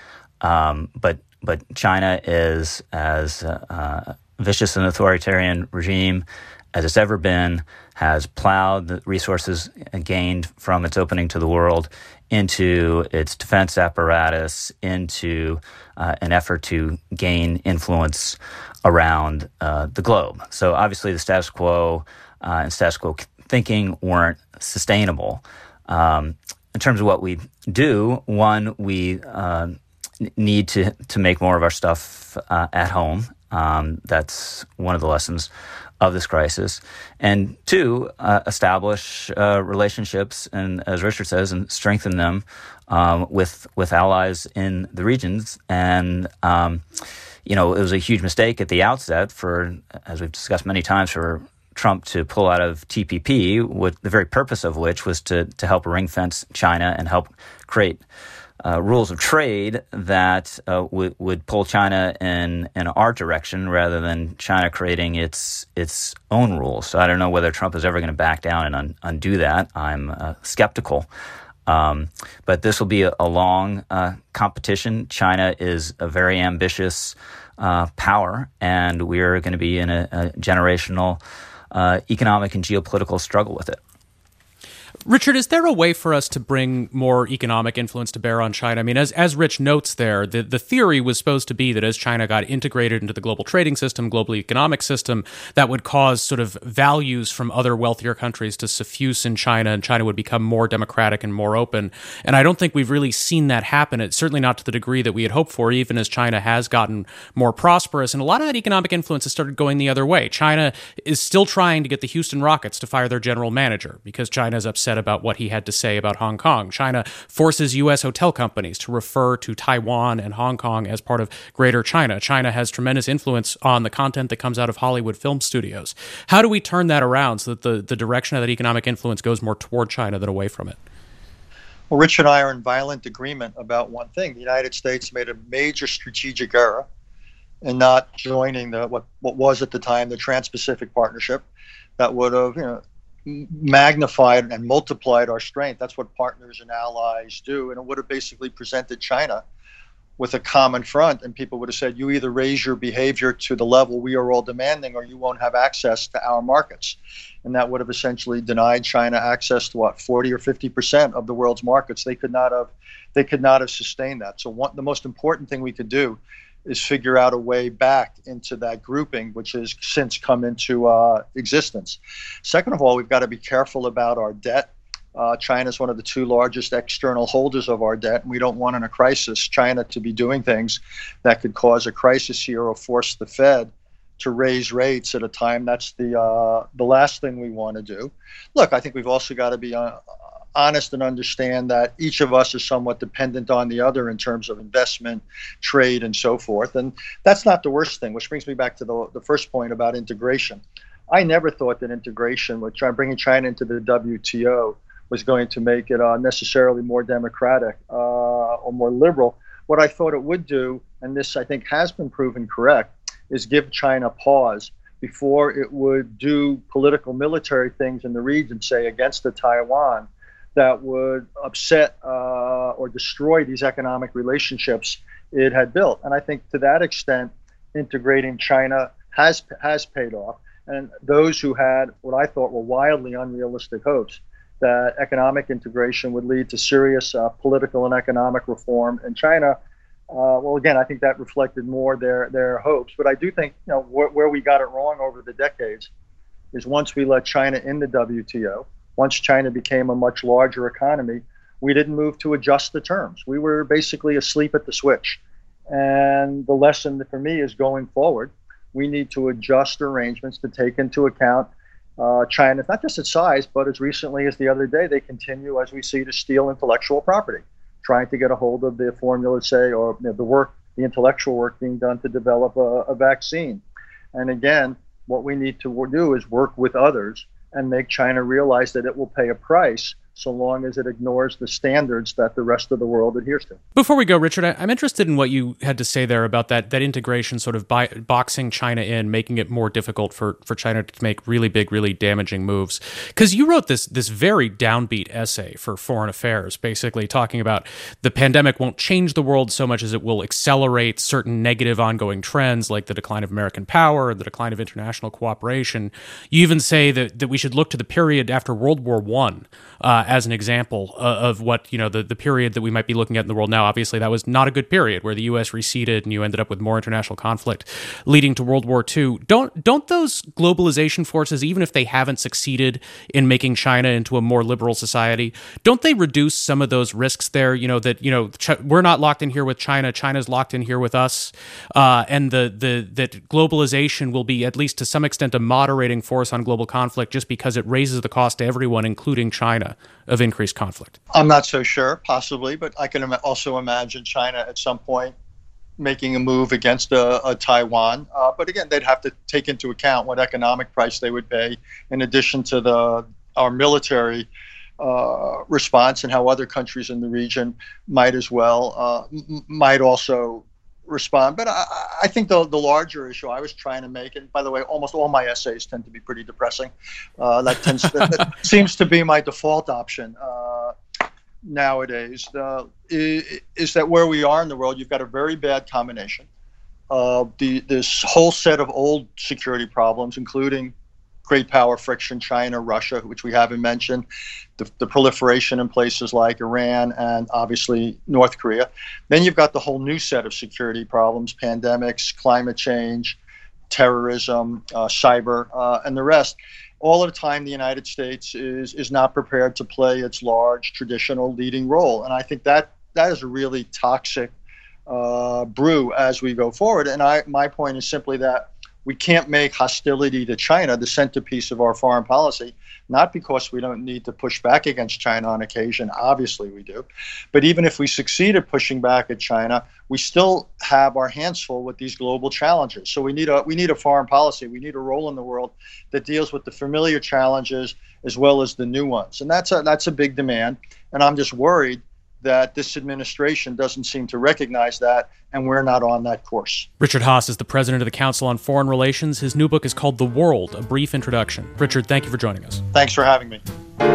but China is as vicious an authoritarian regime as it's ever been, has plowed the resources gained from its opening to the world into its defense apparatus, into an effort to gain influence around the globe. So obviously the status quo and status quo thinking weren't sustainable. In terms of what we do, one, we need to make more of our stuff at home. That's one of the lessons of this crisis. And two, establish relationships, and as Richard says, and strengthen them with allies in the regions. And it was a huge mistake at the outset for, as we've discussed many times, for Trump to pull out of TPP, the very purpose of which was to help ring fence China and help create rules of trade that would pull China in our direction rather than China creating its own rules. So I don't know whether Trump is ever going to back down and undo that. I'm skeptical. But this will be a long competition. China is a very ambitious power, and we're going to be in a generational economic and geopolitical struggle with it. Richard, is there a way for us to bring more economic influence to bear on China? I mean, as Rich notes there, the theory was supposed to be that as China got integrated into the global trading system, global economic system, that would cause sort of values from other wealthier countries to suffuse in China, and China would become more democratic and more open. And I don't think we've really seen that happen. It's certainly not to the degree that we had hoped for, even as China has gotten more prosperous. And a lot of that economic influence has started going the other way. China is still trying to get the Houston Rockets to fire their general manager because China is upset about what he had to say about Hong Kong. China forces U.S. hotel companies to refer to Taiwan and Hong Kong as part of Greater China. China has tremendous influence on the content that comes out of Hollywood film studios. How do we turn that around so that the direction of that economic influence goes more toward China than away from it? Well, Rich and I are in violent agreement about one thing. The United States made a major strategic error in not joining what was at the time the Trans-Pacific Partnership that would have, magnified and multiplied our strength. That's what partners and allies do. And it would have basically presented China with a common front, and people would have said, you either raise your behavior to the level we are all demanding or you won't have access to our markets. And that would have essentially denied China access to 40 or 50% of the world's markets. They could not have sustained that. So the most important thing we could do is figure out a way back into that grouping, which has since come into existence. Second of all, we've got to be careful about our debt. China is one of the two largest external holders of our debt, and we don't want in a crisis China to be doing things that could cause a crisis here or force the Fed to raise rates at a time. That's the last thing we want to do. Look, I think we've also got to be honest and understand that each of us is somewhat dependent on the other in terms of investment, trade, and so forth. And that's not the worst thing, which brings me back to the first point about integration. I never thought that integration, with bringing China into the WTO, was going to make it necessarily more democratic or more liberal. What I thought it would do, and this I think has been proven correct, is give China pause before it would do political military things in the region, say against the Taiwan, that would upset or destroy these economic relationships it had built. And I think to that extent, integrating China has paid off. And those who had what I thought were wildly unrealistic hopes that economic integration would lead to serious political and economic reform in China, well, again, I think that reflected more their hopes. But I do think where we got it wrong over the decades is once we let China in the WTO, once China became a much larger economy, we didn't move to adjust the terms. We were basically asleep at the switch. And the lesson for me is going forward, we need to adjust arrangements to take into account China, not just its size, but as recently as the other day, they continue, as we see, to steal intellectual property, trying to get a hold of the formula, say, or the intellectual work being done to develop a vaccine. And again, what we need to do is work with others and make China realize that it will pay a price so long as it ignores the standards that the rest of the world adheres to. Before we go, Richard, I'm interested in what you had to say there about that integration, sort of boxing China in, making it more difficult for China to make really big, really damaging moves. Because you wrote this very downbeat essay for Foreign Affairs, basically talking about the pandemic won't change the world so much as it will accelerate certain negative ongoing trends like the decline of American power and the decline of international cooperation. You even say that we should look to the period after World War I as an example of what, the period that we might be looking at in the world now. Obviously, that was not a good period where the U.S. receded and you ended up with more international conflict leading to World War II. Don't those globalization forces, even if they haven't succeeded in making China into a more liberal society, don't they reduce some of those risks there? We're not locked in here with China. China's locked in here with us. And that globalization will be, at least to some extent, a moderating force on global conflict just because it raises the cost to everyone, including China, of increased conflict. I'm not so sure, possibly, but I can also imagine China at some point making a move against a Taiwan. But again, they'd have to take into account what economic price they would pay in addition to our military response and how other countries in the region might as well, might also respond. But I think the larger issue I was trying to make, and by the way, almost all my essays tend to be pretty depressing. That seems to be my default option nowadays, is that where we are in the world, you've got a very bad combination of this whole set of old security problems, including great power friction, China, Russia, which we haven't mentioned, the proliferation in places like Iran and obviously North Korea. Then you've got the whole new set of security problems, pandemics, climate change, terrorism, cyber, and the rest. All of the time, the United States is not prepared to play its large traditional leading role. And I think that is a really toxic brew as we go forward. And my point is simply that we can't make hostility to China the centerpiece of our foreign policy, not because we don't need to push back against China on occasion. Obviously we do. But even if we succeed at pushing back at China, we still have our hands full with these global challenges. So we need a foreign policy. We need a role in the world that deals with the familiar challenges as well as the new ones. And that's a big demand. And I'm just worried that this administration doesn't seem to recognize that, and we're not on that course. Richard Haass is the president of the Council on Foreign Relations. His new book is called The World, A Brief Introduction. Richard, thank you for joining us. Thanks for having me.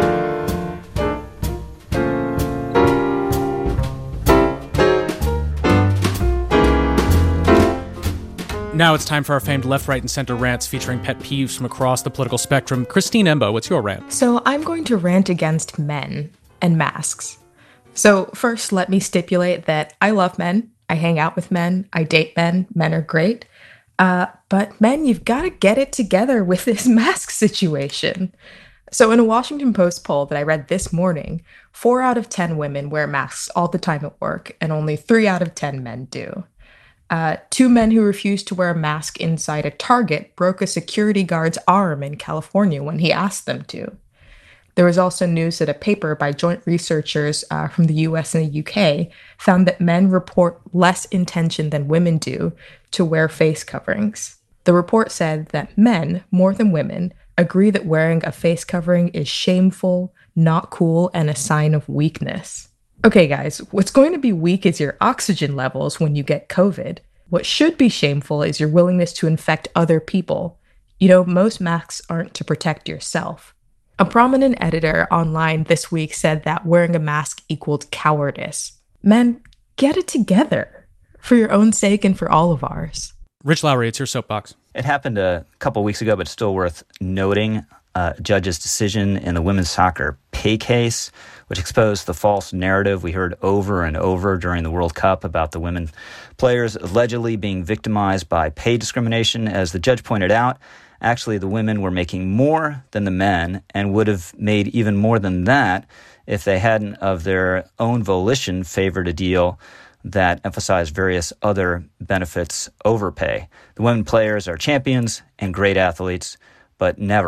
Now it's time for our famed left, right, and center rants featuring pet peeves from across the political spectrum. Christine Embo, what's your rant? So I'm going to rant against men and masks. So first, let me stipulate that I love men. I hang out with men. I date men. Men are great. But men, you've got to get it together with this mask situation. So in a Washington Post poll that I read this morning, 4 out of 10 women wear masks all the time at work, and only 3 out of 10 men do. 2 men who refused to wear a mask inside a Target broke a security guard's arm in California when he asked them to. There was also news that a paper by joint researchers from the US and the UK found that men report less intention than women do to wear face coverings. The report said that men, more than women, agree that wearing a face covering is shameful, not cool, and a sign of weakness. Okay, guys, what's going to be weak is your oxygen levels when you get COVID. What should be shameful is your willingness to infect other people. Most masks aren't to protect yourself. A prominent editor online this week said that wearing a mask equaled cowardice. Men, get it together for your own sake and for all of ours. Rich Lowry, it's your soapbox. It happened a couple weeks ago, but still worth noting. A judge's decision in the women's soccer pay case, which exposed the false narrative we heard over and over during the World Cup about the women players allegedly being victimized by pay discrimination. As the judge pointed out, actually, the women were making more than the men and would have made even more than that if they hadn't, of their own volition, favored a deal that emphasized various other benefits over pay. The women players are champions and great athletes, but never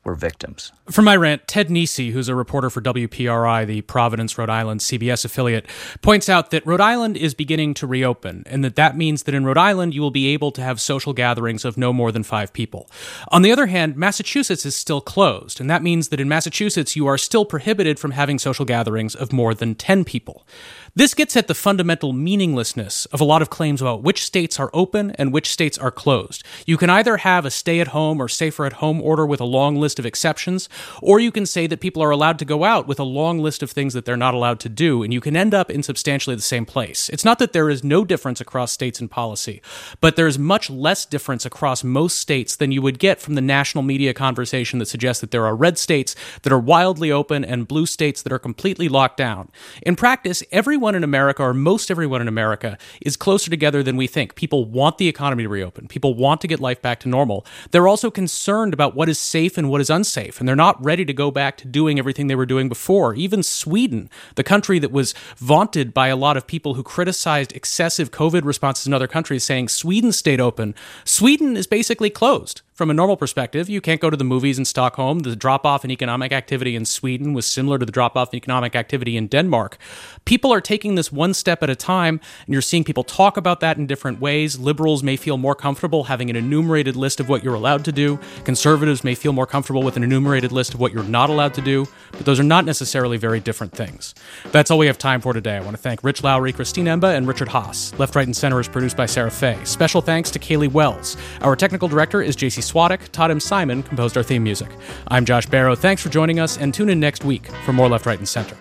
were victims. For my rant, Ted Nesi, who's a reporter for WPRI, the Providence, Rhode Island CBS affiliate, points out that Rhode Island is beginning to reopen, and that means that in Rhode Island you will be able to have social gatherings of no more than 5 people. On the other hand, Massachusetts is still closed, and that means that in Massachusetts you are still prohibited from having social gatherings of more than 10 people. This gets at the fundamental meaninglessness of a lot of claims about which states are open and which states are closed. You can either have a stay-at-home or safer-at-home order with a long list of exceptions, or you can say that people are allowed to go out with a long list of things that they're not allowed to do, and you can end up in substantially the same place. It's not that there is no difference across states in policy, but there's much less difference across most states than you would get from the national media conversation that suggests that there are red states that are wildly open and blue states that are completely locked down. In practice, everyone in America, or most everyone in America, is closer together than we think. People want the economy to reopen. People want to get life back to normal. They're also concerned about what is safe and what is unsafe, and they're not ready to go back to doing everything they were doing before. Even Sweden, the country that was vaunted by a lot of people who criticized excessive COVID responses in other countries, saying Sweden stayed open. Sweden is basically closed. From a normal perspective, you can't go to the movies in Stockholm. The drop-off in economic activity in Sweden was similar to the drop-off in economic activity in Denmark. People are taking this one step at a time, and you're seeing people talk about that in different ways. Liberals may feel more comfortable having an enumerated list of what you're allowed to do. Conservatives may feel more comfortable with an enumerated list of what you're not allowed to do, but those are not necessarily very different things. That's all we have time for today. I want to thank Rich Lowry, Christine Emba, and Richard Haas. Left, Right, and Center is produced by Sarah Fay. Special thanks to Kaylee Wells. Our technical director is J.C. Swadek. Todd M. Simon composed our theme music. I'm Josh Barrow. Thanks for joining us, and tune in next week for more Left, Right, and Center.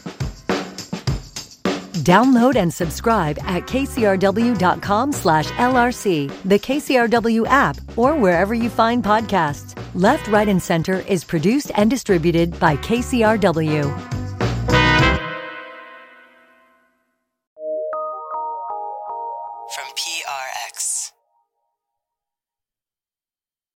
Download and subscribe at kcrw.com/LRC, the KCRW app, or wherever you find podcasts. Left, Right, and Center is produced and distributed by KCRW. From PRX.